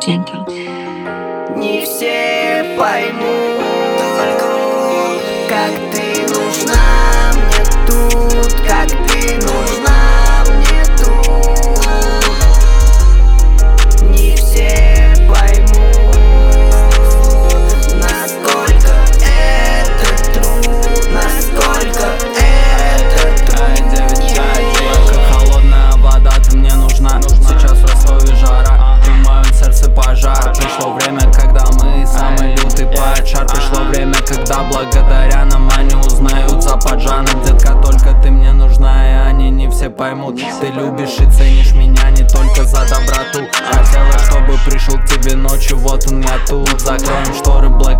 gentle. Не все поймут, как ты нужна мне тут, как ты нужна мне тут. Не все поймут, насколько это трудно, насколько это трудно. Как холодная вода, ты мне нужна. Сейчас в Ростове жара, в моем сердце пожар. Пришло время, когда мы самый лютый поджар. Пришло время, когда благодаря нам они узнают за поджаном. Детка, только ты мне нужна, и они не все поймут. Ты любишь и ценишь меня не только за доброту. Хотела, чтобы пришел к тебе ночью, вот он я тут. Закроем шторы,